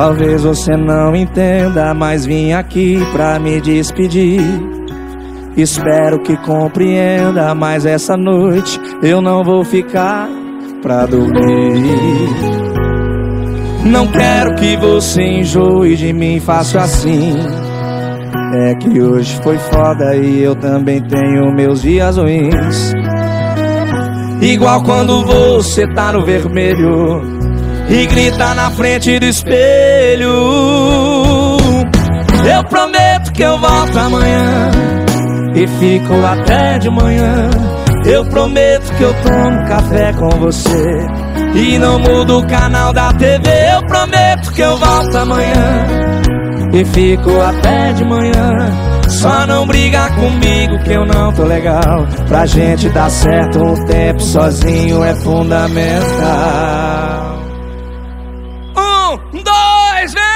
Talvez você não entenda, mas vim aqui pra me despedir. Espero que compreenda, mas essa noite eu não vou ficar pra dormir. Não quero que você enjoe de mim, faço assim. É que hoje foi foda e eu também tenho meus dias ruins. Igual quando você tá no vermelho e grita na frente do espelho: eu prometo que eu volto amanhã e fico até de manhã. Eu prometo que eu tomo café com você e não mudo o canal da TV. Eu prometo que eu volto amanhã e fico até de manhã. Só não briga comigo que eu não tô legal. Pra gente dar certo um tempo sozinho é fundamental. 1, 2, vem!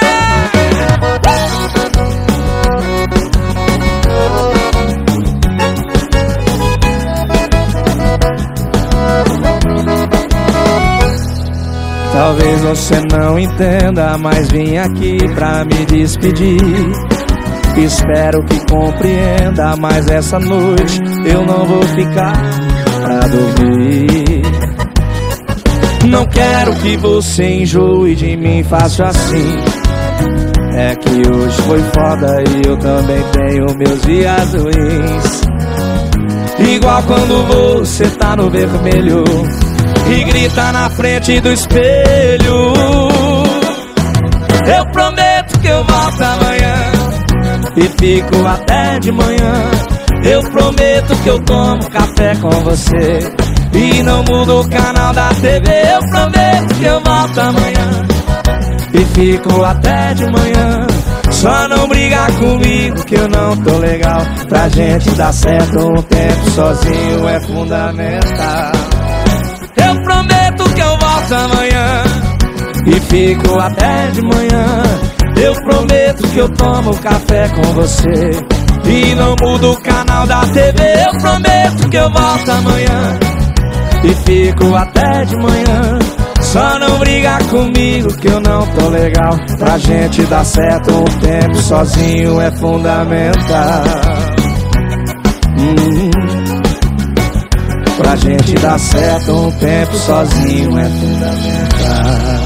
Talvez você não entenda, mas vim aqui pra me despedir. Espero que compreenda, mas essa noite eu não vou ficar pra dormir. Não quero que você enjoe de mim, faço assim. É que hoje foi foda e eu também tenho meus dias ruins. Igual quando você tá no vermelho e grita na frente do espelho: eu prometo que eu volto amanhã e fico até de manhã. Eu prometo que eu tomo café com você e não mudo o canal da TV. Eu prometo que eu volto amanhã e fico até de manhã. Só não briga comigo que eu não tô legal. Pra gente dar certo um tempo sozinho é fundamental. Eu prometo que eu volto amanhã e fico até de manhã. Eu prometo que eu tomo café com você e não mudo o canal da TV. Eu prometo que eu volto amanhã e fico até de manhã. Só não briga comigo que eu não tô legal. Pra gente dar certo um tempo sozinho é fundamental. Pra gente dar certo um tempo sozinho é fundamental.